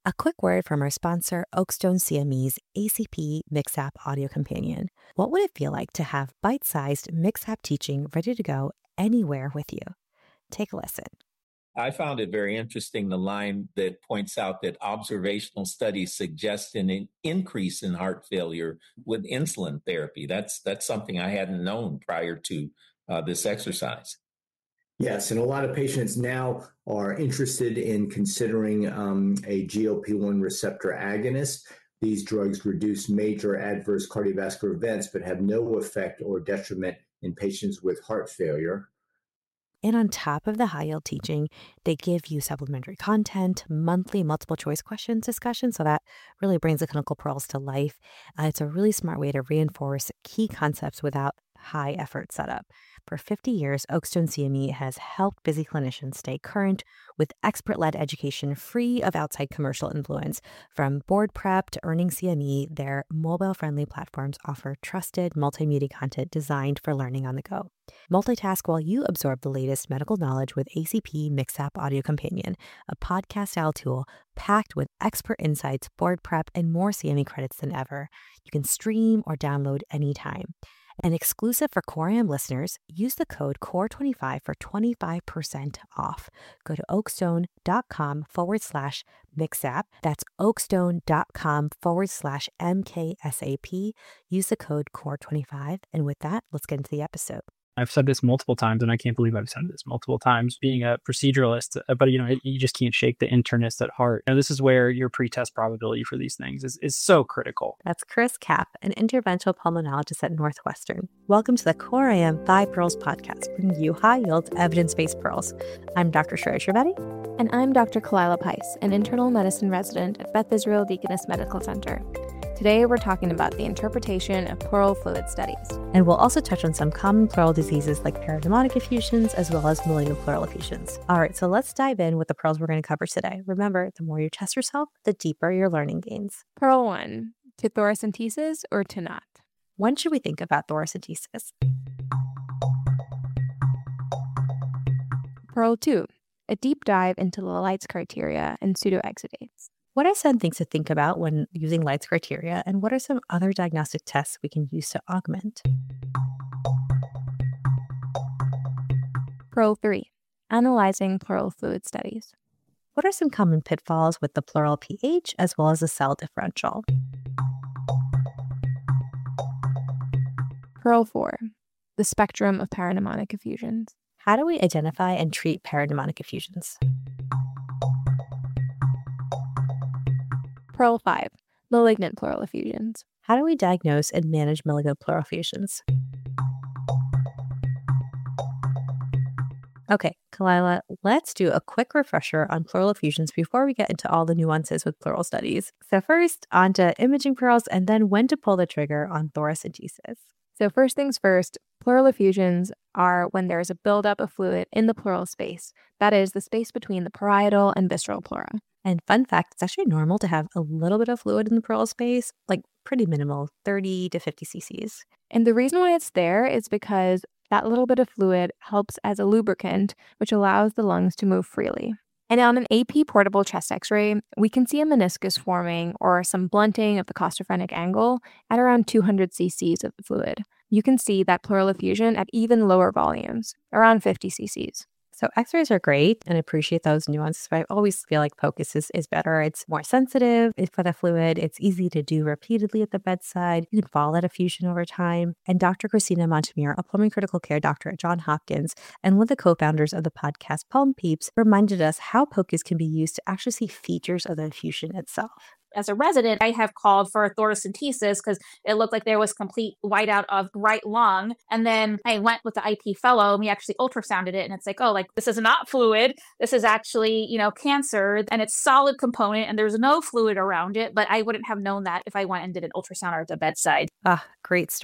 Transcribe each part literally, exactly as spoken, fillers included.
A quick word from our sponsor, Oakstone C M E's A C P MixApp Audio Companion. What would it feel like to have bite-sized MixApp teaching ready to go anywhere with you? Take a listen. I found it very interesting, the line that points out that observational studies suggest an increase in heart failure with insulin therapy. That's that's something I hadn't known prior to uh, this exercise. Yes, and a lot of patients now are interested in considering um, a G L P one receptor agonist. These drugs reduce major adverse cardiovascular events, but have no effect or detriment in patients with heart failure. And on top of the high-yield teaching, they give you supplementary content, monthly multiple choice questions discussion, so that really brings the clinical pearls to life. Uh, it's a really smart way to reinforce key concepts without high effort setup. For fifty years, Oakstone C M E has helped busy clinicians stay current with expert-led education free of outside commercial influence. From board prep to earning C M E, their mobile-friendly platforms offer trusted multimedia content designed for learning on the go. Multitask while you absorb the latest medical knowledge with A C P MixApp Audio Companion, a podcast-style tool packed with expert insights, board prep, and more C M E credits than ever. You can stream or download anytime. And exclusive for Core A M listeners, use the code core twenty-five for twenty-five percent off. Go to oakstone.com forward slash mixapp. That's oakstone.com forward slash MKSAP. Use the code core twenty-five. And with that, let's get into the episode. I've said this multiple times, and I can't believe I've said this multiple times, being a proceduralist, but you know, it, you just can't shake the internist at heart. Now, this is where your pretest probability for these things is, is so critical. That's Chris Kapp, an interventional pulmonologist at Northwestern. Welcome to the Core A M Five Pearls podcast, bringing you high-yield, evidence-based pearls. I'm Doctor Sherry Trivedi. And I'm Doctor Kalila Pais, an internal medicine resident at Beth Israel Deaconess Medical Center. Today, we're talking about the interpretation of pleural fluid studies. And we'll also touch on some common pleural diseases like paraneumonic effusions, as well as malignant pleural effusions. All right, so let's dive in with the pearls we're going to cover today. Remember, the more you test yourself, the deeper your learning gains. Pearl one, to thoracentesis or to not? When should we think about thoracentesis? Pearl two, a deep dive into the Leitz criteria and pseudoexudates. What are some things to think about when using Leitz criteria, and what are some other diagnostic tests we can use to augment? Pearl three, analyzing pleural fluid studies. What are some common pitfalls with the pleural pH as well as the cell differential? Pearl four, the spectrum of paraneumonic effusions. How do we identify and treat paraneumonic effusions? Pearl five, malignant pleural effusions. How do we diagnose and manage malignant pleural effusions? Okay, Kalila, let's do a quick refresher on pleural effusions before we get into all the nuances with pleural studies. So first, on to imaging pearls, and then when to pull the trigger on thoracentesis. So first things first, pleural effusions are when there is a buildup of fluid in the pleural space. That is the space between the parietal and visceral pleura. And fun fact, it's actually normal to have a little bit of fluid in the pleural space, like pretty minimal, thirty to fifty cc's. And the reason why it's there is because that little bit of fluid helps as a lubricant, which allows the lungs to move freely. And on an A P portable chest x-ray, we can see a meniscus forming or some blunting of the costophrenic angle at around two hundred cc's of the fluid. You can see that pleural effusion at even lower volumes, around fifty cc's. So x-rays are great and appreciate those nuances, but I always feel like POCUS is, is better. It's more sensitive for the fluid. It's easy to do repeatedly at the bedside. You can follow that effusion over time. And Doctor Christina Montemure, a pulmonary critical care doctor at Johns Hopkins and one of the co-founders of the podcast Pulm Peeps, reminded us how POCUS can be used to actually see features of the effusion itself. As a resident, I have called for a thoracentesis because it looked like there was complete whiteout of right lung. And then I went with the I P fellow and we actually ultrasounded it. And it's like, oh, like this is not fluid. This is actually, you know, cancer and it's solid component and there's no fluid around it. But I wouldn't have known that if I went and did an ultrasound or at the bedside. Ah, great story.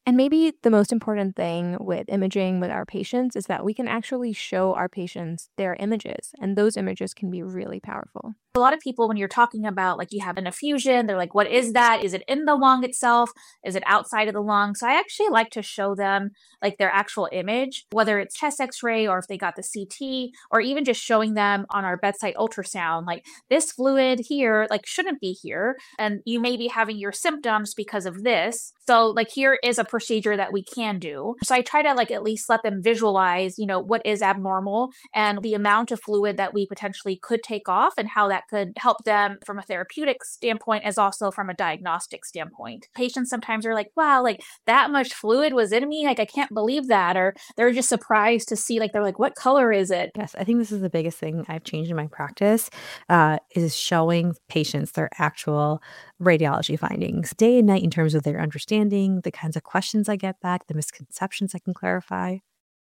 And maybe the most important thing with imaging with our patients is that we can actually show our patients their images, and those images can be really powerful. A lot of people, when you're talking about like you have an effusion, they're like, what is that? Is it in the lung itself? Is it outside of the lung? So I actually like to show them like their actual image, whether it's chest x-ray or if they got the C T, or even just showing them on our bedside ultrasound, like this fluid here, like shouldn't be here. And you may be having your symptoms because of this. So like here is a procedure that we can do. So I try to like at least let them visualize, you know, what is abnormal and the amount of fluid that we potentially could take off and how that could help them from a therapeutic standpoint as also from a diagnostic standpoint. Patients sometimes are like, wow, like that much fluid was in me. Like, I can't believe that. Or they're just surprised to see, like, they're like, what color is it? Yes, I think this is the biggest thing I've changed in my practice uh, is showing patients their actual radiology findings day and night in terms of their understanding, the kinds of questions I get back, the misconceptions I can clarify.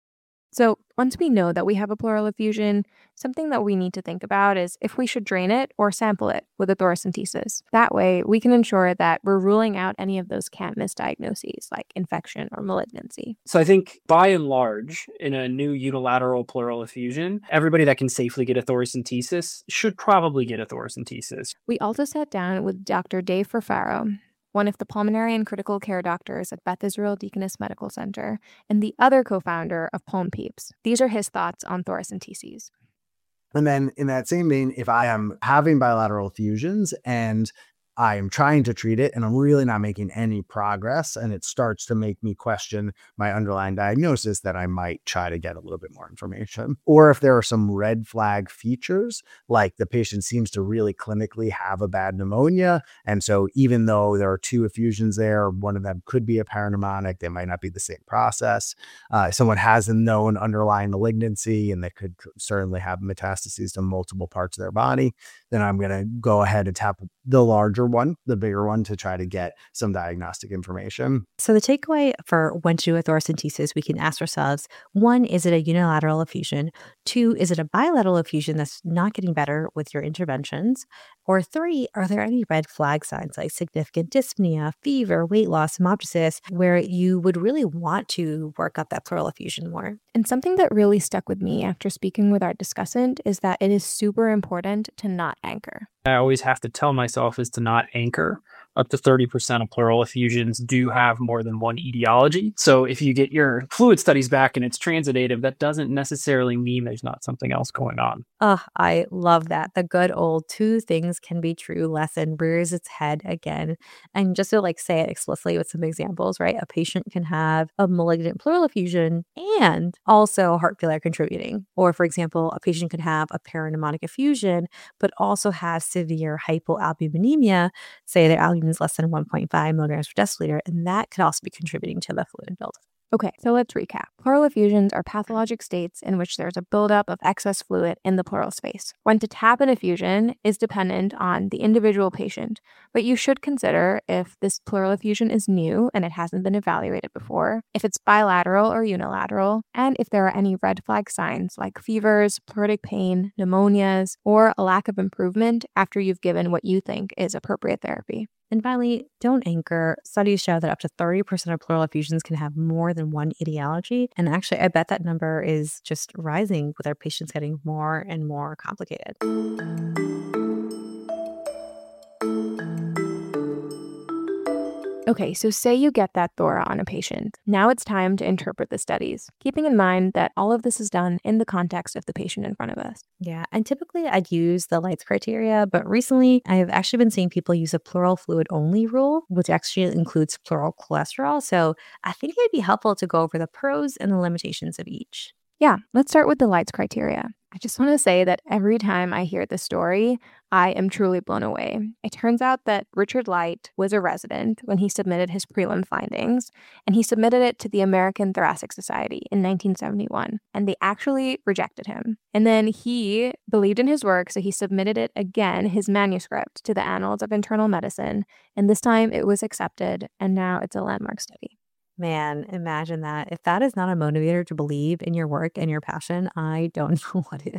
So once we know that we have a pleural effusion, something that we need to think about is if we should drain it or sample it with a thoracentesis. That way, we can ensure that we're ruling out any of those can't miss diagnoses like infection or malignancy. So I think by and large, in a new unilateral pleural effusion, everybody that can safely get a thoracentesis should probably get a thoracentesis. We also sat down with Doctor Dave Ferfaro, one of the pulmonary and critical care doctors at Beth Israel Deaconess Medical Center, and the other co-founder of Pulm Peeps. These are his thoughts on thoracenteses. And then in that same vein, if I am having bilateral effusions and I am trying to treat it and I'm really not making any progress and it starts to make me question my underlying diagnosis, that I might try to get a little bit more information. Or if there are some red flag features, like the patient seems to really clinically have a bad pneumonia. And so even though there are two effusions there, one of them could be a parapneumonic, they might not be the same process. Uh, someone has a known underlying malignancy and they could certainly have metastases to multiple parts of their body, then I'm going to go ahead and tap the larger one, the bigger one, to try to get some diagnostic information. So the takeaway for when to do a thoracentesis, we can ask ourselves, one, is it a unilateral effusion? Two, is it a bilateral effusion that's not getting better with your interventions? Or three, are there any red flag signs like significant dyspnea, fever, weight loss, hemoptysis, where you would really want to work up that pleural effusion more? And something that really stuck with me after speaking with our discussant is that it is super important to not anchor. I always have to tell myself is to not anchor. Up to thirty percent of pleural effusions do have more than one etiology. So if you get your fluid studies back and it's transitative, that doesn't necessarily mean there's not something else going on. Oh, I love that. The good old two things can be true lesson rears its head again. And just to like say it explicitly with some examples, right? A patient can have a malignant pleural effusion and also heart failure contributing. Or for example, a patient could have a parapneumonic effusion, but also have severe hypoalbuminemia, say their albumin is less than one point five milligrams per deciliter, and that could also be contributing to the fluid buildup. Okay, so let's recap. Pleural effusions are pathologic states in which there's a buildup of excess fluid in the pleural space. When to tap an effusion is dependent on the individual patient, but you should consider if this pleural effusion is new and it hasn't been evaluated before, if it's bilateral or unilateral, and if there are any red flag signs like fevers, pleuritic pain, pneumonias, or a lack of improvement after you've given what you think is appropriate therapy. And finally, don't anchor. Studies show that up to thirty percent of pleural effusions can have more than one etiology. And actually, I bet that number is just rising with our patients getting more and more complicated. Okay, so say you get that thora on a patient. Now it's time to interpret the studies, keeping in mind that all of this is done in the context of the patient in front of us. Yeah, and typically I'd use the Lights criteria, but recently I've actually been seeing people use a pleural fluid only rule, which actually includes pleural cholesterol. So I think it'd be helpful to go over the pros and the limitations of each. Yeah, let's start with the Lights criteria. I just want to say that every time I hear this story, I am truly blown away. It turns out that Richard Light was a resident when he submitted his prelim findings, and he submitted it to the American Thoracic Society in nineteen seventy-one, and they actually rejected him. And then he believed in his work, so he submitted it again, his manuscript, to the Annals of Internal Medicine, and this time it was accepted, and now it's a landmark study. Man, imagine that. If that is not a motivator to believe in your work and your passion, I don't know what is.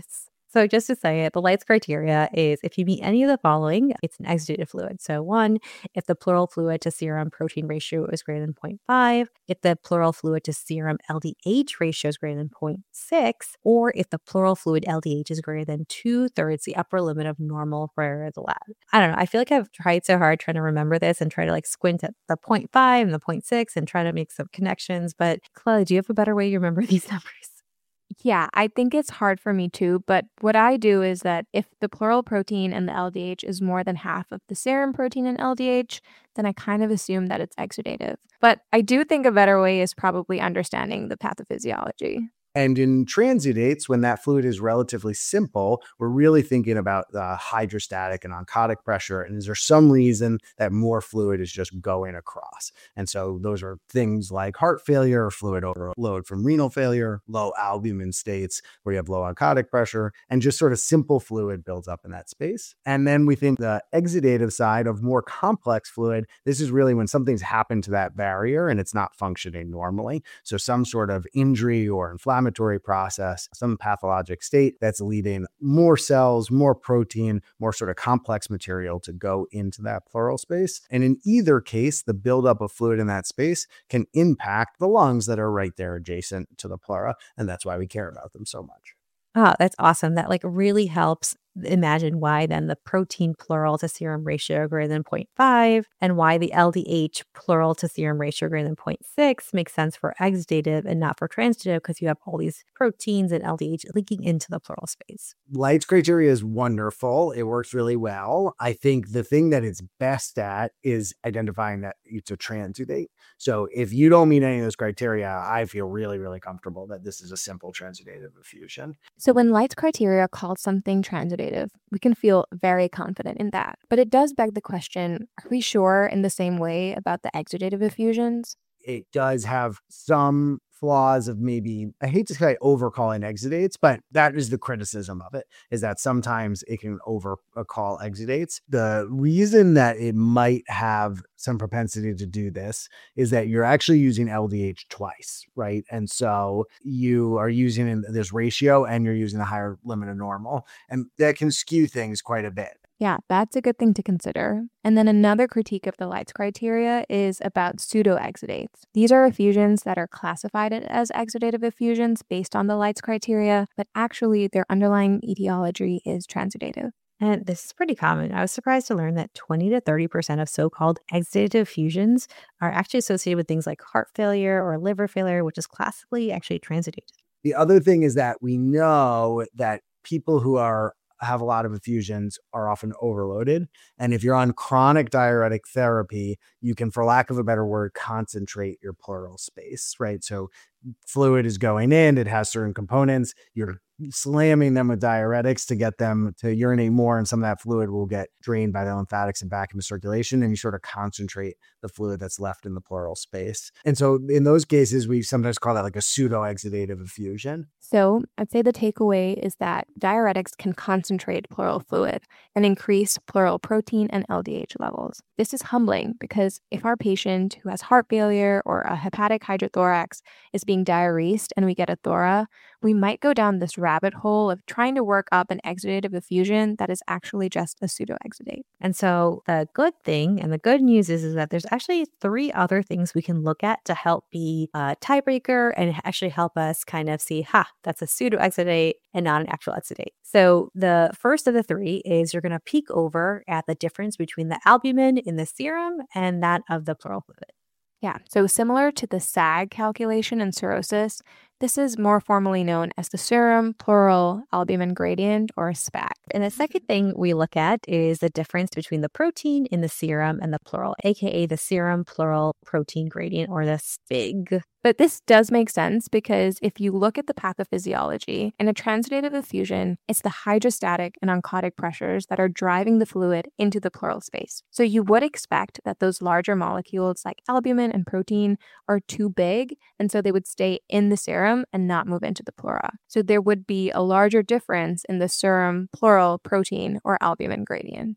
So just to say it, the Lights criteria is if you meet any of the following, it's an exudative fluid. So one, if the pleural fluid to serum protein ratio is greater than zero point five, if the pleural fluid to serum L D H ratio is greater than zero point six, or if the pleural fluid L D H is greater than two-thirds the upper limit of normal for the lab. I don't know. I feel like I've tried so hard trying to remember this and try to like squint at the zero point five and the zero point six and try to make some connections. But Claudia, do you have a better way you remember these numbers? Yeah, I think it's hard for me too, but what I do is that if the pleural protein and the L D H is more than half of the serum protein and L D H, then I kind of assume that it's exudative. But I do think a better way is probably understanding the pathophysiology. And in transudates, when that fluid is relatively simple, we're really thinking about the hydrostatic and oncotic pressure. And is there some reason that more fluid is just going across? And so those are things like heart failure or fluid overload from renal failure, low albumin states where you have low oncotic pressure, and just sort of simple fluid builds up in that space. And then we think the exudative side of more complex fluid, this is really when something's happened to that barrier and it's not functioning normally. So some sort of injury or inflammation inflammatory process, some pathologic state that's leading more cells, more protein, more sort of complex material to go into that pleural space. And in either case, the buildup of fluid in that space can impact the lungs that are right there adjacent to the pleura. And that's why we care about them so much. Oh, that's awesome. That like really helps imagine why then the protein pleural to serum ratio greater than zero point five and why the L D H pleural to serum ratio greater than zero point six makes sense for exudative and not for transudative because you have all these proteins and L D H leaking into the pleural space. Lights criteria is wonderful. It works really well. I think the thing that it's best at is identifying that it's a transudate. So if you don't meet any of those criteria, I feel really, really comfortable that this is a simple transudative effusion. So when Lights criteria calls something transudative, we can feel very confident in that. But it does beg the question, are we sure in the same way about the exudative effusions? It does have some flaws of maybe, I hate to say overcalling exudates, but that is the criticism of it, is that sometimes it can overcall exudates. The reason that it might have some propensity to do this is that you're actually using L D H twice, right? And so you are using in this ratio and you're using the higher limit of normal, and that can skew things quite a bit. Yeah, that's a good thing to consider. And then another critique of the Lights criteria is about pseudoexudates. These are effusions that are classified as exudative effusions based on the Lights criteria, but actually their underlying etiology is transudative. And this is pretty common. I was surprised to learn that twenty to thirty percent of so-called exudative effusions are actually associated with things like heart failure or liver failure, which is classically actually transudative. The other thing is that we know that people who are have a lot of effusions are often overloaded. And if you're on chronic diuretic therapy, you can, for lack of a better word, concentrate your pleural space, right? So fluid is going in, it has certain components, you're slamming them with diuretics to get them to urinate more, and some of that fluid will get drained by the lymphatics and back into circulation, and you sort of concentrate the fluid that's left in the pleural space. And so in those cases, we sometimes call that like a pseudo-exudative effusion. So I'd say the takeaway is that diuretics can concentrate pleural fluid and increase pleural protein and L D H levels. This is humbling because if our patient who has heart failure or a hepatic hydrothorax is being diuresed and we get a thora, we might go down this rabbit hole of trying to work up an exudative effusion that is actually just a pseudoexudate. And so the good thing and the good news is, is that there's actually three other things we can look at to help be a tiebreaker and actually help us kind of see, ha, that's a pseudoexudate and not an actual exudate. So the first of the three is you're going to peek over at the difference between the albumin in the serum and that of the pleural fluid. Yeah, so similar to the S A G calculation in cirrhosis, this is more formally known as the serum pleural albumin gradient, or S P A C. And the second thing we look at is the difference between the protein in the serum and the pleural, aka the serum pleural protein gradient, or the S P I G. But this does make sense because if you look at the pathophysiology, in a transudative effusion, it's the hydrostatic and oncotic pressures that are driving the fluid into the pleural space. So you would expect that those larger molecules like albumin and protein are too big, and so they would stay in the serum and not move into the pleura. So there would be a larger difference in the serum pleural protein or albumin gradient.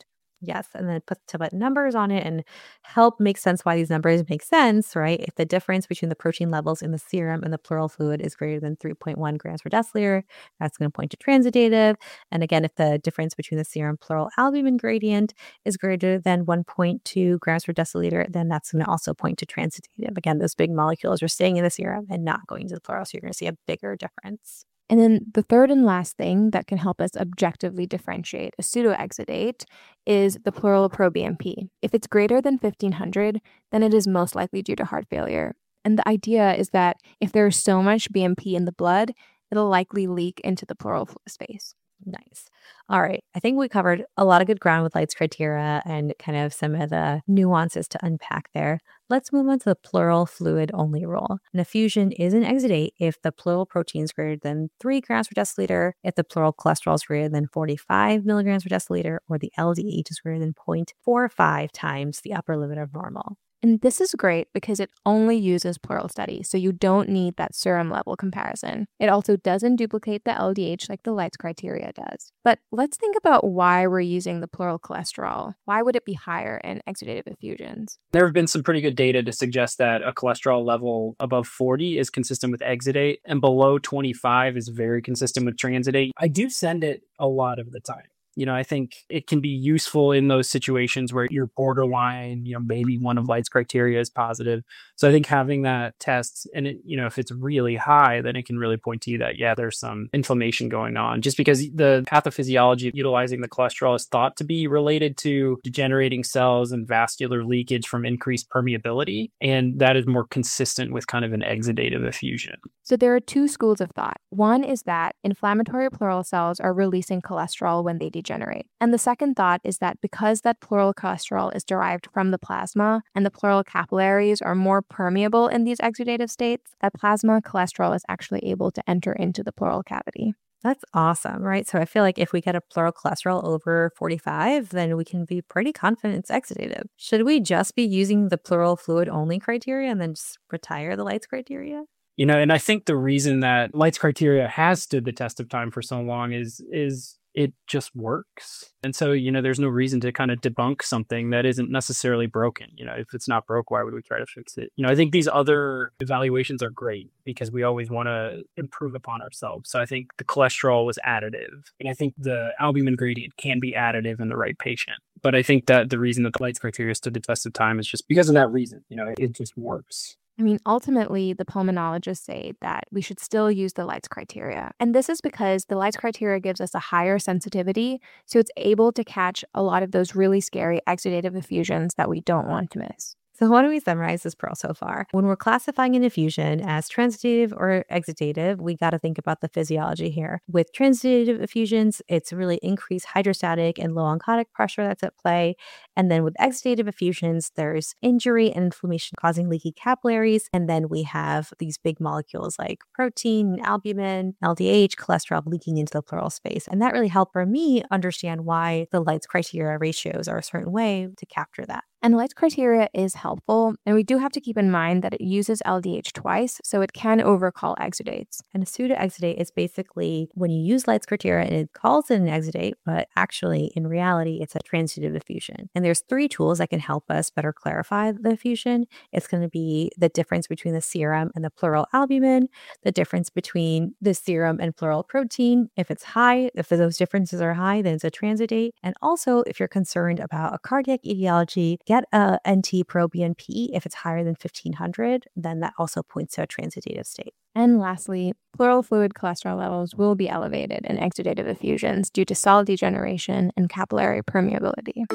Yes, and then put to put numbers on it and help make sense why these numbers make sense, right? If the difference between the protein levels in the serum and the pleural fluid is greater than three point one grams per deciliter, that's going to point to transidative. And again, if the difference between the serum pleural albumin gradient is greater than one point two grams per deciliter, then that's going to also point to transidative. Again, those big molecules are staying in the serum and not going to the pleural, so you're going to see a bigger difference. And then the third and last thing that can help us objectively differentiate a pseudoexudate is the pleural proBNP. If it's greater than fifteen hundred, then it is most likely due to heart failure. And the idea is that if there's so much B M P in the blood, it'll likely leak into the pleural space. Nice. All right. I think we covered a lot of good ground with Light's criteria and kind of some of the nuances to unpack there. Let's move on to the pleural fluid only rule. An effusion is an exudate if the pleural protein is greater than three grams per deciliter, if the pleural cholesterol is greater than forty-five milligrams per deciliter, or the L D H is greater than zero point four five times the upper limit of normal. And this is great because it only uses pleural studies, so you don't need that serum level comparison. It also doesn't duplicate the L D H like the Light's criteria does. But let's think about why we're using the pleural cholesterol. Why would it be higher in exudative effusions? There have been some pretty good data to suggest that a cholesterol level above forty is consistent with exudate, and below twenty-five is very consistent with transidate. I do send it a lot of the time. You know, I think it can be useful in those situations where you're borderline, you know, maybe one of Light's criteria is positive. So I think having that test, and it, you know, if it's really high, then it can really point to you that, yeah, there's some inflammation going on. Just because the pathophysiology of utilizing the cholesterol is thought to be related to degenerating cells and vascular leakage from increased permeability. And that is more consistent with kind of an exudative effusion. So there are two schools of thought. One is that inflammatory pleural cells are releasing cholesterol when they degenerate. And the second thought is that because that pleural cholesterol is derived from the plasma and the pleural capillaries are more permeable in these exudative states, that plasma cholesterol is actually able to enter into the pleural cavity. That's awesome, right? So I feel like if we get a pleural cholesterol over forty-five, then we can be pretty confident it's exudative. Should we just be using the pleural fluid only criteria and then just retire the Light's criteria? You know, and I think the reason that Light's criteria has stood the test of time for so long is is it just works. And so, you know, there's no reason to kind of debunk something that isn't necessarily broken. You know, if it's not broke, why would we try to fix it? You know, I think these other evaluations are great because we always want to improve upon ourselves. So I think the cholesterol was additive. And I think the albumin gradient can be additive in the right patient. But I think that the reason that the Light's criteria stood the test of time is just because of that reason. You know, it, it just works. I mean, ultimately, the pulmonologists say that we should still use the Light's criteria. And this is because the Light's criteria gives us a higher sensitivity, so it's able to catch a lot of those really scary exudative effusions that we don't want to miss. So why don't we summarize this pearl so far? When we're classifying an effusion as transidative or exudative, we got to think about the physiology here. With transidative effusions, it's really increased hydrostatic and low oncotic pressure that's at play. And then with exudative effusions, there's injury and inflammation causing leaky capillaries. And then we have these big molecules like protein, albumin, L D H, cholesterol leaking into the pleural space. And that really helped for me understand why the Light's criteria ratios are a certain way to capture that. And Light's criteria is helpful, and we do have to keep in mind that it uses L D H twice, so it can overcall exudates. And a pseudoexudate is basically when you use Light's criteria and it calls it an exudate, but actually in reality, it's a transidative effusion. And there's three tools that can help us better clarify the effusion. It's going to be the difference between the serum and the pleural albumin, the difference between the serum and pleural protein. If it's high, if those differences are high, then it's a transidate. And also, if you're concerned about a cardiac etiology, get a N T proBNP. If it's higher than fifteen hundred, then that also points to a transidative state. And lastly, pleural fluid cholesterol levels will be elevated in exudative effusions due to cell degeneration and capillary permeability.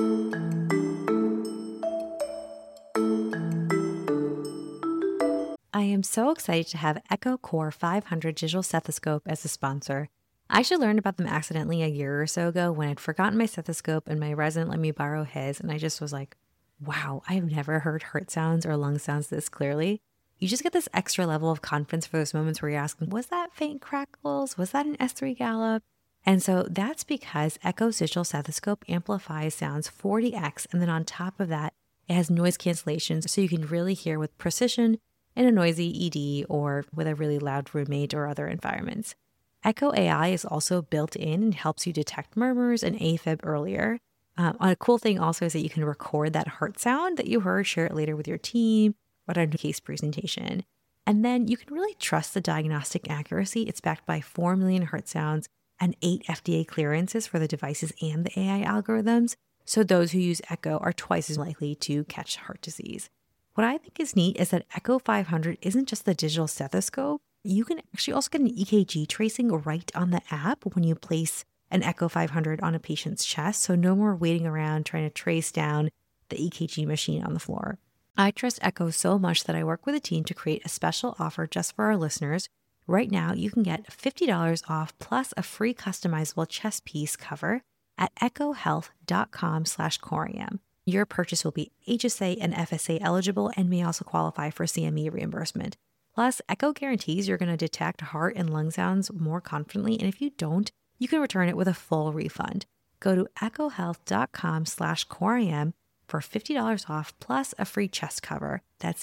I am so excited to have Echo Core five hundred digital stethoscope as a sponsor. I actually learned about them accidentally a year or so ago when I'd forgotten my stethoscope and my resident let me borrow his, and I just was like, wow, I've never heard heart sounds or lung sounds this clearly. You just get this extra level of confidence for those moments where you're asking, was that faint crackles? Was that an S three gallop? And so that's because Echo's digital stethoscope amplifies sounds forty x, and then on top of that, it has noise cancellation so you can really hear with precision in a noisy E D or with a really loud roommate or other environments. Echo A I is also built in and helps you detect murmurs and AFib earlier. Um, a cool thing also is that you can record that heart sound that you heard, share it later with your team, or on a case presentation. And then you can really trust the diagnostic accuracy. It's backed by four million heart sounds and eight F D A clearances for the devices and the A I algorithms. So those who use Echo are twice as likely to catch heart disease. What I think is neat is that Echo five hundred isn't just the digital stethoscope. You can actually also get an E K G tracing right on the app when you place an Echo five hundred on a patient's chest. So no more waiting around trying to trace down the E K G machine on the floor. I trust Echo so much that I work with a team to create a special offer just for our listeners. Right now, you can get fifty dollars off plus a free customizable chest piece cover at echohealth.com slash corium. Your purchase will be H S A and F S A eligible and may also qualify for C M E reimbursement. Plus, Echo guarantees you're going to detect heart and lung sounds more confidently, and if you don't, you can return it with a full refund. Go to echohealth.com slash corium for fifty dollars off plus a free chest cover. That's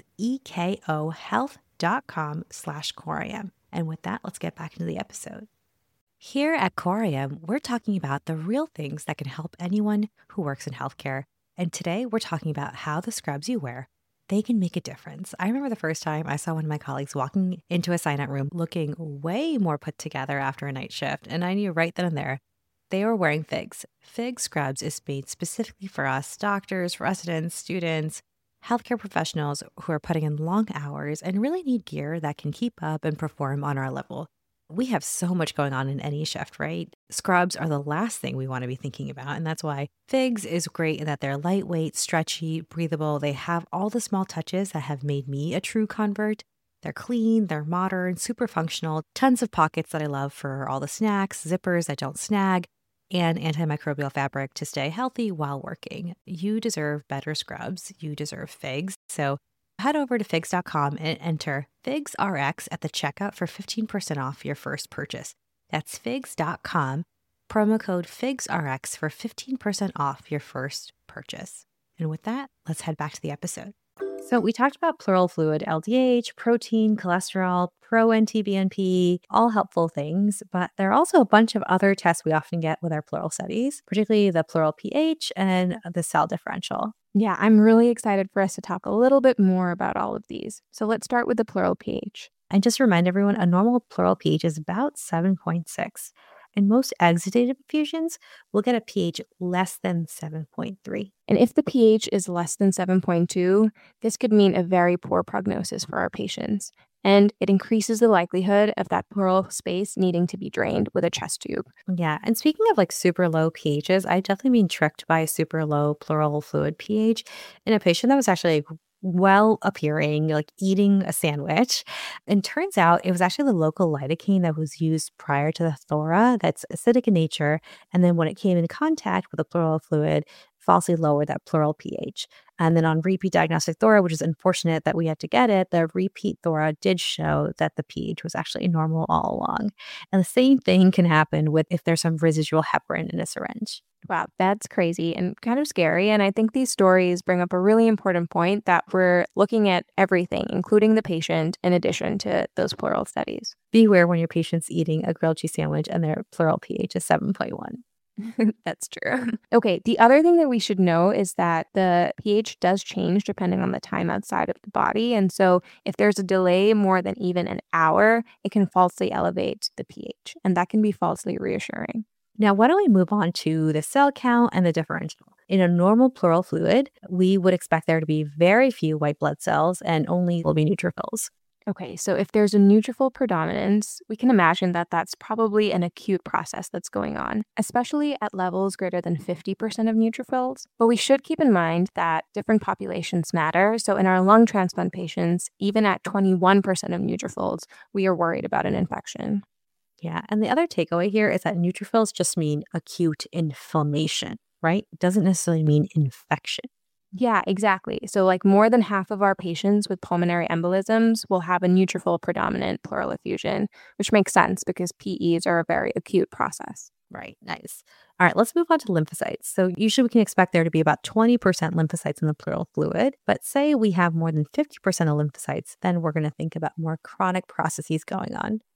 ekohealth.com slash corium. And with that, let's get back into the episode. Here at Corium, we're talking about the real things that can help anyone who works in healthcare. And today we're talking about how the scrubs you wear, they can make a difference. I remember the first time I saw one of my colleagues walking into a sign-out room looking way more put together after a night shift. And I knew right then and there, they were wearing FIGS. FIGS Scrubs is made specifically for us, doctors, residents, students, healthcare professionals who are putting in long hours and really need gear that can keep up and perform on our level. We have so much going on in any shift, right? Scrubs are the last thing we want to be thinking about. And that's why FIGS is great in that they're lightweight, stretchy, breathable. They have all the small touches that have made me a true convert. They're clean, they're modern, super functional, tons of pockets that I love for all the snacks, zippers that don't snag, and antimicrobial fabric to stay healthy while working. You deserve better scrubs. You deserve FIGS. So head over to figs dot com and enter FIGSRX at the checkout for fifteen percent off your first purchase. That's figs dot com, promo code FIGSRX for fifteen percent off your first purchase. And with that, let's head back to the episode. So we talked about pleural fluid, L D H, protein, cholesterol, pro-N T B N P, all helpful things, but there are also a bunch of other tests we often get with our pleural studies, particularly the pleural pH and the cell differential. Yeah, I'm really excited for us to talk a little bit more about all of these. So let's start with the pleural pH. And just to remind everyone, a normal pleural pH is about seven point six. And most exudative infusions will get a pH less than seven point three. And if the pH is less than seven point two, this could mean a very poor prognosis for our patients. And it increases the likelihood of that pleural space needing to be drained with a chest tube. Yeah. And speaking of like super low pHs, I definitely been tricked by a super low pleural fluid pH in a patient that was actually well appearing, like eating a sandwich. And turns out it was actually the local lidocaine that was used prior to the Thora that's acidic in nature. And then when it came in contact with the pleural fluid, falsely lowered that pleural pH. And then on repeat diagnostic Thora, which is unfortunate that we had to get it, the repeat Thora did show that the pH was actually normal all along. And the same thing can happen with if there's some residual heparin in a syringe. Wow, that's crazy and kind of scary. And I think these stories bring up a really important point that we're looking at everything, including the patient, in addition to those pleural studies. Beware when your patient's eating a grilled cheese sandwich and their pleural pH is seven point one. That's true. Okay, the other thing that we should know is that the pH does change depending on the time outside of the body. And so if there's a delay more than even an hour, it can falsely elevate the pH, and that can be falsely reassuring. Now, why don't we move on to the cell count and the differential? In a normal pleural fluid, we would expect there to be very few white blood cells and only will be neutrophils. Okay, so if there's a neutrophil predominance, we can imagine that that's probably an acute process that's going on, especially at levels greater than fifty percent of neutrophils. But we should keep in mind that different populations matter. So in our lung transplant patients, even at twenty-one percent of neutrophils, we are worried about an infection. Yeah, and the other takeaway here is that neutrophils just mean acute inflammation, right? It doesn't necessarily mean infection. Yeah, exactly. So like more than half of our patients with pulmonary embolisms will have a neutrophil predominant pleural effusion, which makes sense because P Es are a very acute process. Right, nice. All right, let's move on to lymphocytes. So usually we can expect there to be about twenty percent lymphocytes in the pleural fluid, but say we have more than fifty percent of lymphocytes, then we're going to think about more chronic processes going on.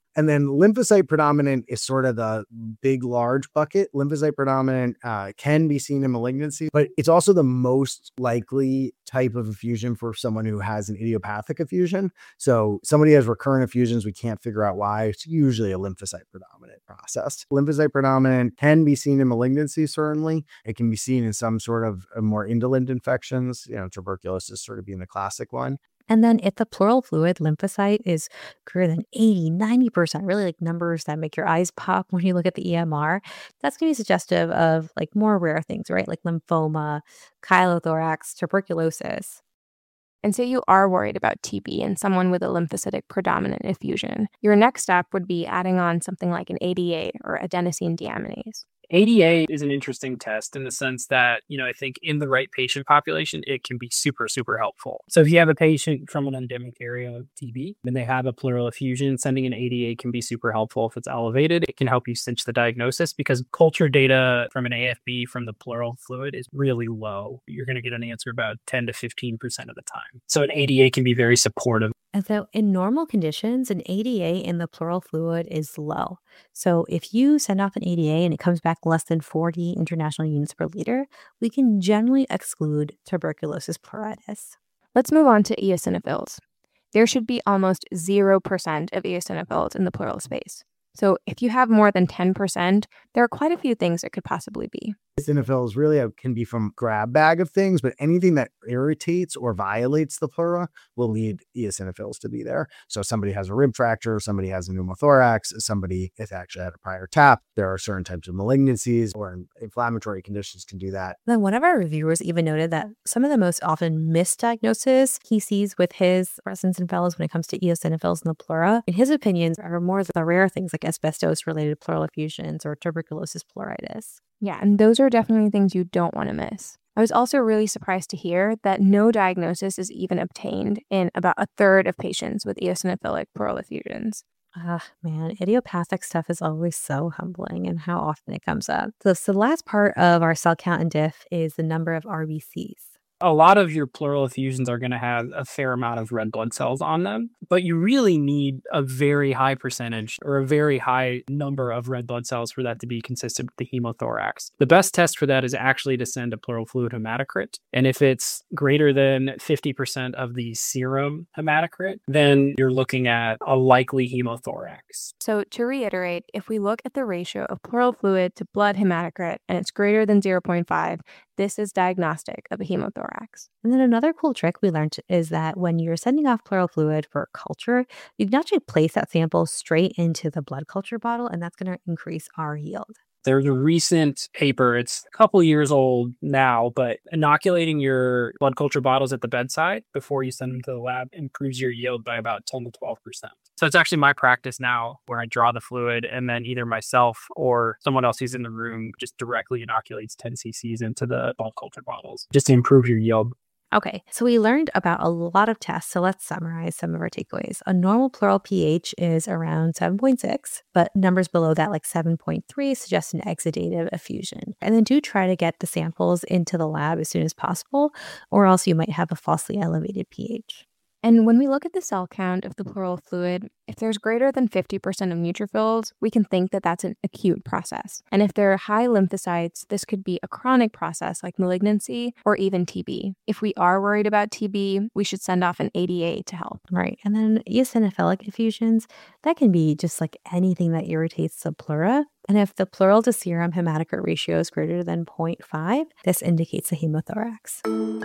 And then lymphocyte predominant is sort of the big, large bucket. Lymphocyte predominant uh, can be seen in malignancy, but it's also the most likely type of effusion for someone who has an idiopathic effusion. So somebody has recurrent effusions, we can't figure out why. It's usually a lymphocyte predominant process. Lymphocyte predominant can be seen in malignancy, certainly. It can be seen in some sort of more indolent infections, you know, tuberculosis sort of being the classic one. And then if the pleural fluid lymphocyte is greater than eighty, ninety percent, really like numbers that make your eyes pop when you look at the E M R, that's going to be suggestive of like more rare things, right? Like lymphoma, chylothorax, tuberculosis. And say you are worried about T B in someone with a lymphocytic predominant effusion. Your next step would be adding on something like an A D A or adenosine deaminase. A D A is an interesting test in the sense that, you know, I think in the right patient population, it can be super, super helpful. So if you have a patient from an endemic area of T B and they have a pleural effusion, sending an A D A can be super helpful if it's elevated. It can help you cinch the diagnosis because culture data from an A F B from the pleural fluid is really low. You're going to get an answer about ten to fifteen percent of the time. So an A D A can be very supportive. And so in normal conditions, an A D A in the pleural fluid is low. So if you send off an A D A and it comes back less than forty international units per liter, we can generally exclude tuberculosis pleuritis. Let's move on to eosinophils. There should be almost zero percent of eosinophils in the pleural space. So if you have more than ten percent, there are quite a few things it could possibly be. Eosinophils really have, can be from grab bag of things, but anything that irritates or violates the pleura will lead eosinophils to be there. So somebody has a rib fracture, somebody has a pneumothorax, somebody has actually had a prior tap. There are certain types of malignancies or inflammatory conditions can do that. Then one of our reviewers even noted that some of the most often misdiagnoses he sees with his residents and fellows when it comes to eosinophils in the pleura, in his opinion, are more the rare things like asbestos-related pleural effusions or tuberculosis pleuritis. Yeah, and those are definitely things you don't want to miss. I was also really surprised to hear that no diagnosis is even obtained in about a third of patients with eosinophilic pleural effusions. Ah, man, idiopathic stuff is always so humbling and how often it comes up. So, so the last part of our cell count and diff is the number of R B Cs. A lot of your pleural effusions are going to have a fair amount of red blood cells on them, but you really need a very high percentage or a very high number of red blood cells for that to be consistent with the hemothorax. The best test for that is actually to send a pleural fluid hematocrit. And if it's greater than fifty percent of the serum hematocrit, then you're looking at a likely hemothorax. So to reiterate, if we look at the ratio of pleural fluid to blood hematocrit and it's greater than zero point five, this is diagnostic of a hemothorax. And then another cool trick we learned is that when you're sending off pleural fluid for culture, you can actually place that sample straight into the blood culture bottle, and that's going to increase our yield. There's a recent paper, it's a couple years old now, but inoculating your blood culture bottles at the bedside before you send them to the lab improves your yield by about ten to twelve percent. So it's actually my practice now where I draw the fluid and then either myself or someone else who's in the room just directly inoculates ten cc's into the blood culture bottles just to improve your yield. Okay, so we learned about a lot of tests, so let's summarize some of our takeaways. A normal pleural pH is around seven point six, but numbers below that, like seven point three, suggest an exudative effusion. And then do try to get the samples into the lab as soon as possible, or else you might have a falsely elevated pH. And when we look at the cell count of the pleural fluid, if there's greater than fifty percent of neutrophils, we can think that that's an acute process. And if there are high lymphocytes, this could be a chronic process like malignancy or even T B. If we are worried about T B, we should send off an A D A to help. Right. And then eosinophilic effusions, that can be just like anything that irritates the pleura. And if the pleural to serum hematocrit ratio is greater than zero point five, this indicates a hemothorax.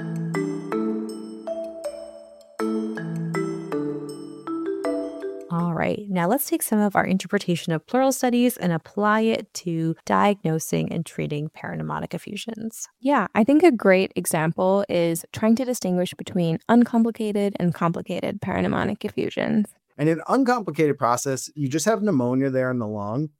All right, now let's take some of our interpretation of pleural studies and apply it to diagnosing and treating parapneumotic effusions. Yeah, I think a great example is trying to distinguish between uncomplicated and complicated parapneumotic effusions. And in an uncomplicated process, you just have pneumonia there in the lung.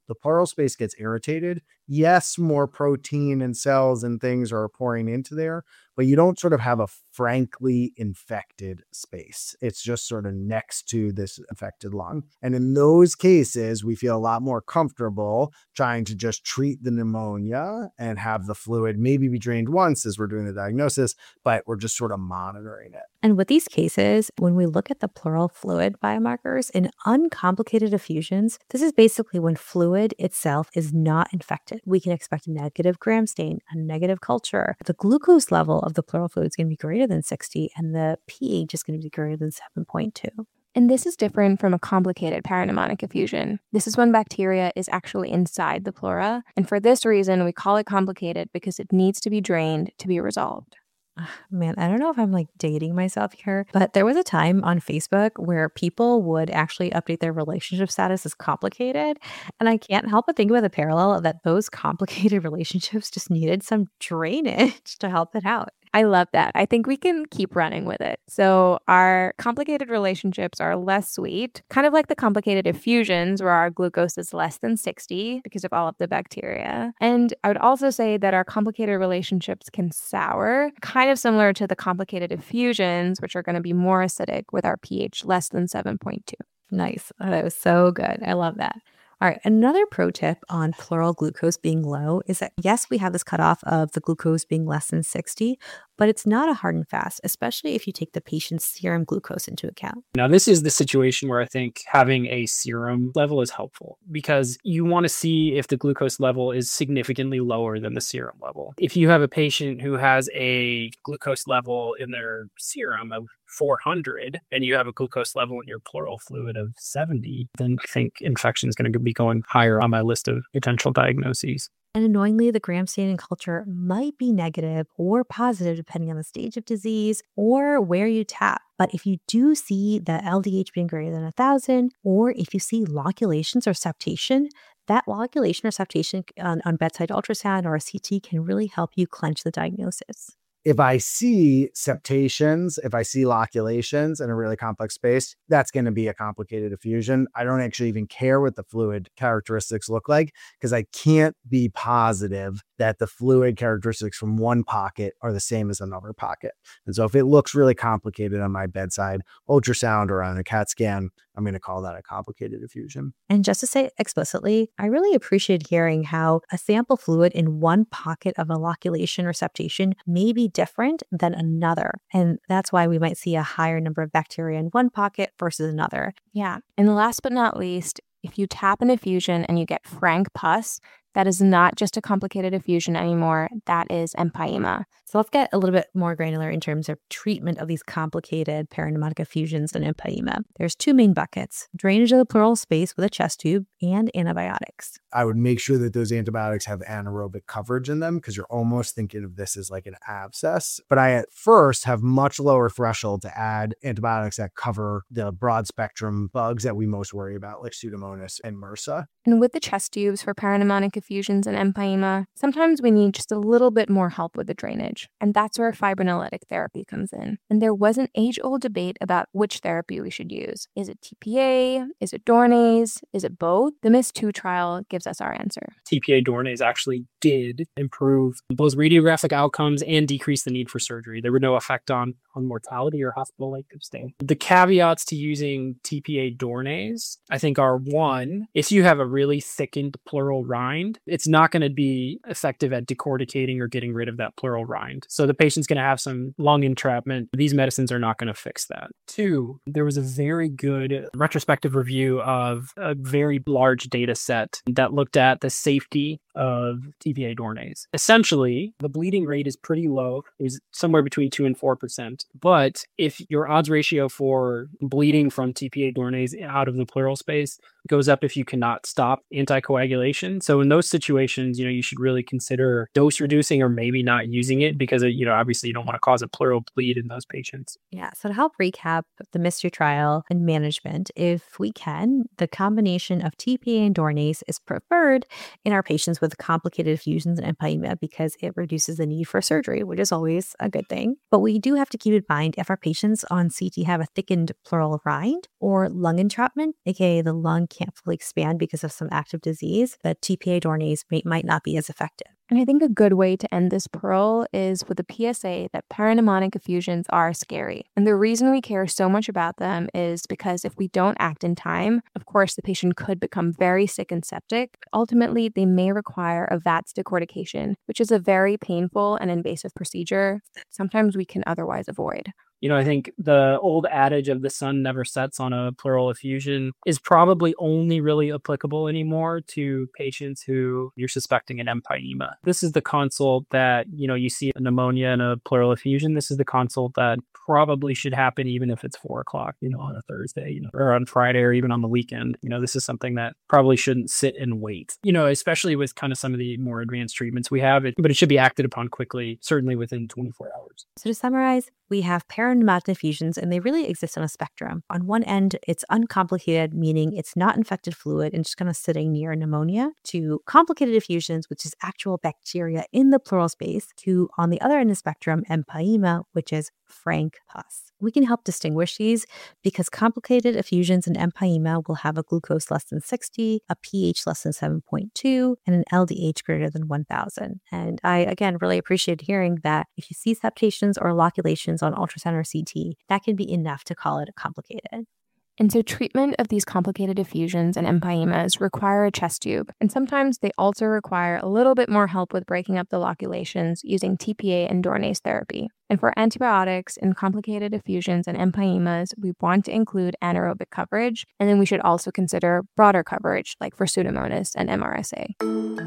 the pleural space gets irritated. Yes, more protein and cells and things are pouring into there, but you don't sort of have a frankly infected space. It's just sort of next to this affected lung. And in those cases, we feel a lot more comfortable trying to just treat the pneumonia and have the fluid maybe be drained once as we're doing the diagnosis, but we're just sort of monitoring it. And with these cases, when we look at the pleural fluid biomarkers in uncomplicated effusions, this is basically when fluid itself is not infected. We can expect a negative gram stain, a negative culture. The glucose level of the pleural fluid is going to be greater than sixty, and the pH is going to be greater than seven point two. And this is different from a complicated paramnemonic effusion. This is when bacteria is actually inside the pleura. And for this reason, we call it complicated because it needs to be drained to be resolved. Man, I don't know if I'm like dating myself here, but there was a time on Facebook where people would actually update their relationship status as complicated. And I can't help but think about the parallel that those complicated relationships just needed some drainage to help it out. I love that. I think we can keep running with it. So our complicated relationships are less sweet, kind of like the complicated effusions where our glucose is less than sixty because of all of the bacteria. And I would also say that our complicated relationships can sour, kind of similar to the complicated effusions, which are going to be more acidic with our pH less than seven point two. Nice. Oh, that was so good. I love that. All right, another pro tip on pleural glucose being low is that, yes, we have this cutoff of the glucose being less than sixty, but it's not a hard and fast, especially if you take the patient's serum glucose into account. Now, this is the situation where I think having a serum level is helpful because you want to see if the glucose level is significantly lower than the serum level. If you have a patient who has a glucose level in their serum of four hundred and you have a glucose level in your pleural fluid of seventy, then I think infection is going to be going higher on my list of potential diagnoses. And annoyingly, the gram stain and culture might be negative or positive depending on the stage of disease or where you tap. But if you do see the L D H being greater than one thousand, or if you see loculations or septation, that loculation or septation on, on bedside ultrasound or a C T can really help you clench the diagnosis. If I see septations, if I see loculations in a really complex space, that's going to be a complicated effusion. I don't actually even care what the fluid characteristics look like because I can't be positive that the fluid characteristics from one pocket are the same as another pocket. And so if it looks really complicated on my bedside ultrasound or on a CAT scan, I'm going to call that a complicated effusion. And just to say explicitly, I really appreciate hearing how a sample fluid in one pocket of a loculation or septation may be different than another. And that's why we might see a higher number of bacteria in one pocket versus another. Yeah. And last but not least, if you tap an effusion and you get frank pus, that is not just a complicated effusion anymore. That is empyema. So let's get a little bit more granular in terms of treatment of these complicated paramnemonic effusions and empyema. There's two main buckets: drainage of the pleural space with a chest tube and antibiotics. I would make sure that those antibiotics have anaerobic coverage in them because you're almost thinking of this as like an abscess. But I at first have much lower threshold to add antibiotics that cover the broad spectrum bugs that we most worry about, like Pseudomonas and MRSA. And with the chest tubes for paramnemonic effusions and empyema, sometimes we need just a little bit more help with the drainage. And that's where fibrinolytic therapy comes in. And there was an age-old debate about which therapy we should use. Is it T P A? Is it Dornase? Is it both? The MIST two trial gives us our answer. T P A Dornase actually did improve both radiographic outcomes and decrease the need for surgery. There were no effect on, on mortality or hospital length of stay. The caveats to using T P A Dornase, I think, are one, if you have a really thickened pleural rind, it's not going to be effective at decorticating or getting rid of that pleural rind. So the patient's going to have some lung entrapment. These medicines are not going to fix that. Two, there was a very good retrospective review of a very large data set that looked at the safety of T P A Dornase. Essentially, the bleeding rate is pretty low. It's somewhere between two and four percent. But if your odds ratio for bleeding from T P A Dornase out of the pleural space goes up if you cannot stop anticoagulation. So in those situations, you know, you should really consider dose reducing or maybe not using it because, you know, obviously you don't want to cause a pleural bleed in those patients. Yeah. So to help recap the MIST two trial and management, if we can, the combination of T P A and Dornase is preferred in our patients with with complicated effusions and empyema because it reduces the need for surgery, which is always a good thing. But we do have to keep in mind if our patients on C T have a thickened pleural rind or lung entrapment, aka the lung can't fully expand because of some active disease, the T P A Dornase may, might not be as effective. And I think a good way to end this pearl is with a P S A that paraneumonic effusions are scary. And the reason we care so much about them is because if we don't act in time, of course, the patient could become very sick and septic. Ultimately, they may require a V A T S decortication, which is a very painful and invasive procedure that sometimes we can otherwise avoid. You know, I think the old adage of the sun never sets on a pleural effusion is probably only really applicable anymore to patients who you're suspecting an empyema. This is the consult that, you know, you see a pneumonia and a pleural effusion. This is the consult that probably should happen even if it's four o'clock, you know, on a Thursday, you know, or on Friday or even on the weekend. You know, this is something that probably shouldn't sit and wait, you know, especially with kind of some of the more advanced treatments we have, it, but it should be acted upon quickly, certainly within twenty-four hours. So to summarize, we have paraneumonic effusions, and they really exist on a spectrum. On one end, it's uncomplicated, meaning it's not infected fluid and just kind of sitting near pneumonia, to complicated effusions, which is actual bacteria in the pleural space, to, on the other end of the spectrum, empyema, which is frank pus. We can help distinguish these because complicated effusions and empyema will have a glucose less than sixty, a pH less than seven point two, and an L D H greater than one thousand. And I, again, really appreciate hearing that if you see septations or loculations on ultrasound or C T, that can be enough to call it complicated. And so treatment of these complicated effusions and empyemas require a chest tube, and sometimes they also require a little bit more help with breaking up the loculations using T P A and Dornase therapy. And for antibiotics in complicated effusions and empyemas, we want to include anaerobic coverage, and then we should also consider broader coverage like for Pseudomonas and M R S A.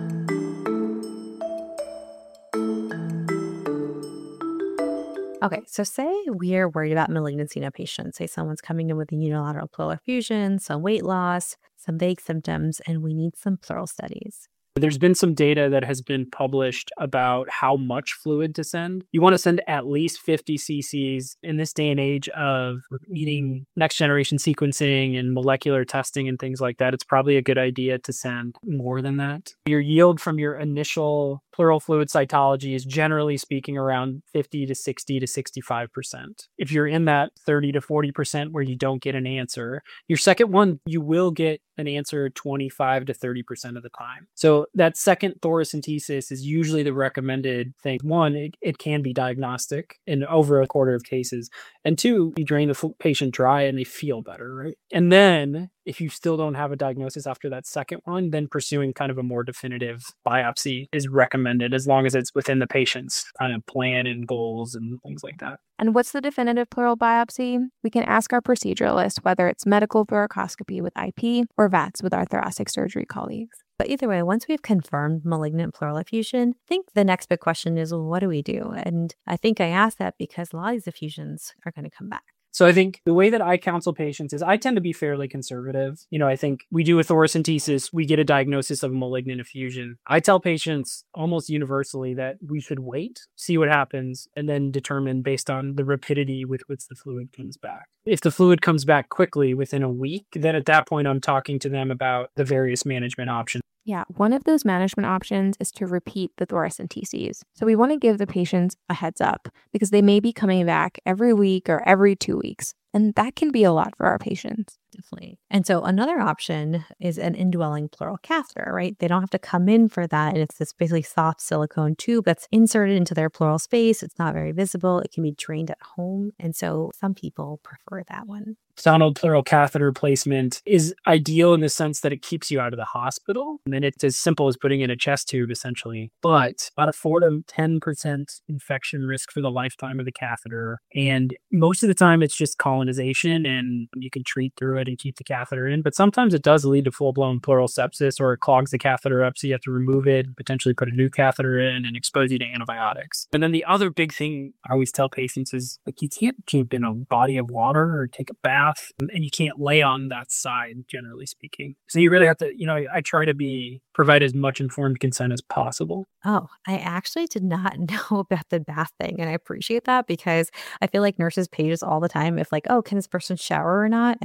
Okay, so say we're worried about malignancy in a patient. Say someone's coming in with a unilateral pleural effusion, some weight loss, some vague symptoms, and we need some pleural studies. There's been some data that has been published about how much fluid to send. You want to send at least fifty cc's in this day and age of needing next generation sequencing and molecular testing and things like that. It's probably a good idea to send more than that. Your yield from your initial pleural fluid cytology is generally speaking around fifty to sixty to sixty-five percent. If you're in that thirty to forty percent where you don't get an answer, your second one, you will get an answer twenty-five to thirty percent of the time. So that second thoracentesis is usually the recommended thing. One, it, it can be diagnostic in over a quarter of cases. And two, you drain the f- patient dry and they feel better, right? And then if you still don't have a diagnosis after that second one, then pursuing kind of a more definitive biopsy is recommended as long as it's within the patient's kind of plan and goals and things like that. And what's the definitive pleural biopsy? We can ask our proceduralist whether it's medical thoracoscopy with I P or V A T S with our thoracic surgery colleagues. But either way, once we've confirmed malignant pleural effusion, I think the next big question is, well, what do we do? And I think I asked that because a lot of these effusions are going to come back. So I think the way that I counsel patients is I tend to be fairly conservative. You know, I think we do a thoracentesis, we get a diagnosis of a malignant effusion. I tell patients almost universally that we should wait, see what happens, and then determine based on the rapidity with which the fluid comes back. If the fluid comes back quickly within a week, then at that point, I'm talking to them about the various management options. Yeah, one of those management options is to repeat the thoracenteses. So we want to give the patients a heads up because they may be coming back every week or every two weeks. And that can be a lot for our patients. Definitely. And so another option is an indwelling pleural catheter, right? They don't have to come in for that. And it's this basically soft silicone tube that's inserted into their pleural space. It's not very visible. It can be drained at home. And so some people prefer that one. Sonald pleural catheter placement is ideal in the sense that it keeps you out of the hospital. And then it's as simple as putting in a chest tube, essentially. But about a four to ten percent infection risk for the lifetime of the catheter. And most of the time, it's just colonization and you can treat through it and keep the catheter in. But sometimes it does lead to full-blown pleural sepsis or it clogs the catheter up. So you have to remove it, potentially put a new catheter in and expose you to antibiotics. And then the other big thing I always tell patients is like you can't jump in a body of water or take a bath. And you can't lay on that side, generally speaking. So you really have to, you know, I try to be, provide as much informed consent as possible. Oh, I actually did not know about the bath thing. And I appreciate that because I feel like nurses page us all the time if like, oh, can this person shower or not? And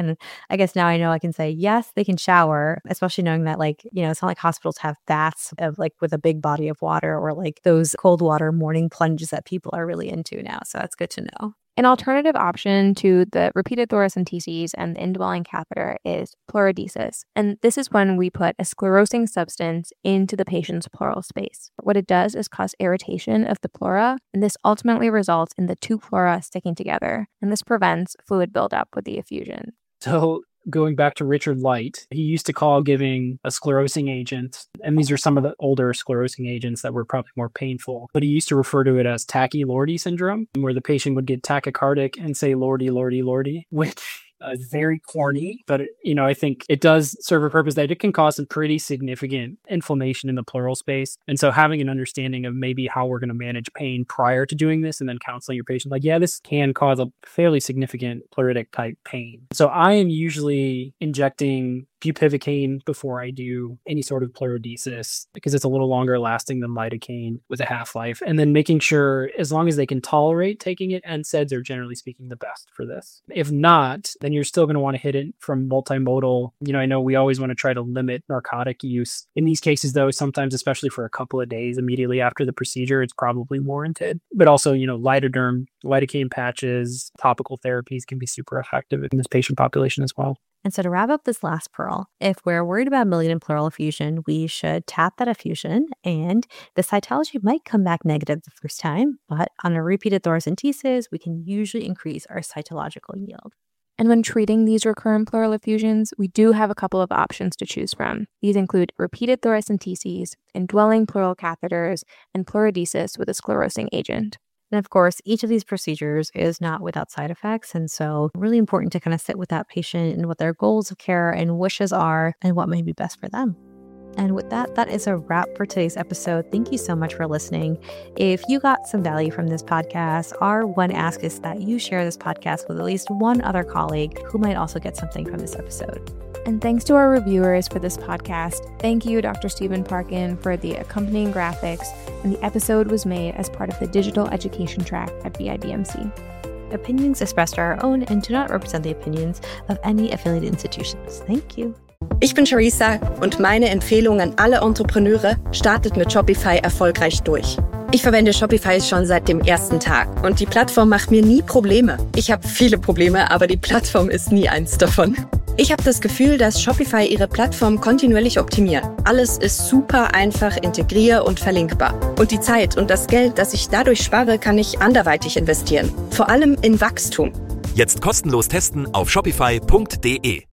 I guess now I know I can say, yes, they can shower, especially knowing that, like, you know, it's not like hospitals have baths of like with a big body of water or like those cold water morning plunges that people are really into now. So that's good to know. An alternative option to the repeated thoracenteses and the indwelling catheter is pleurodesis. And this is when we put a sclerosing substance into the patient's pleural space. What it does is cause irritation of the pleura, and this ultimately results in the two pleura sticking together. And this prevents fluid buildup with the effusion. So going back to Richard Light, he used to call giving a sclerosing agent, and these are some of the older sclerosing agents that were probably more painful, but he used to refer to it as tachy-Lordy syndrome, where the patient would get tachycardic and say, Lordy, Lordy, Lordy, which is very corny, but, you know, I think it does serve a purpose that it can cause some pretty significant inflammation in the pleural space. And so having an understanding of maybe how we're going to manage pain prior to doing this and then counseling your patient, like, yeah, this can cause a fairly significant pleuritic type pain. So I am usually injecting bupivacaine before I do any sort of pleurodesis because it's a little longer lasting than lidocaine with a half-life. And then making sure, as long as they can tolerate taking it, N SAIDs are generally speaking the best for this. If not, then you're still going to want to hit it from multimodal. You know, I know we always want to try to limit narcotic use. In these cases, though, sometimes, especially for a couple of days immediately after the procedure, it's probably warranted. But also, you know, lidoderm, lidocaine patches, topical therapies can be super effective in this patient population as well. And so to wrap up this last pearl, if we're worried about malignant pleural effusion, we should tap that effusion, and the cytology might come back negative the first time, but on a repeated thoracentesis, we can usually increase our cytological yield. And when treating these recurrent pleural effusions, we do have a couple of options to choose from. These include repeated thoracenteses, indwelling pleural catheters, and pleurodesis with a sclerosing agent. And of course, each of these procedures is not without side effects. And so really important to kind of sit with that patient and what their goals of care and wishes are and what may be best for them. And with that, that is a wrap for today's episode. Thank you so much for listening. If you got some value from this podcast, our one ask is that you share this podcast with at least one other colleague who might also get something from this episode. And thanks to our reviewers for this podcast. Thank you, Doctor Stephen Parkin, for the accompanying graphics. And the episode was made as part of the digital education track at V I B M C. Opinions expressed are our own and do not represent the opinions of any affiliated institutions. Thank you. Ich bin Charissa und meine Empfehlung an alle Entrepreneure: startet mit Shopify erfolgreich durch. Ich verwende Shopify schon seit dem ersten Tag und die Plattform macht mir nie Probleme. Ich habe viele Probleme, aber die Plattform ist nie eins davon. Ich habe das Gefühl, dass Shopify ihre Plattform kontinuierlich optimiert. Alles ist super einfach integrier- und verlinkbar. Und die Zeit und das Geld, das ich dadurch spare, kann ich anderweitig investieren. Vor allem in Wachstum. Jetzt kostenlos testen auf shopify punkt de.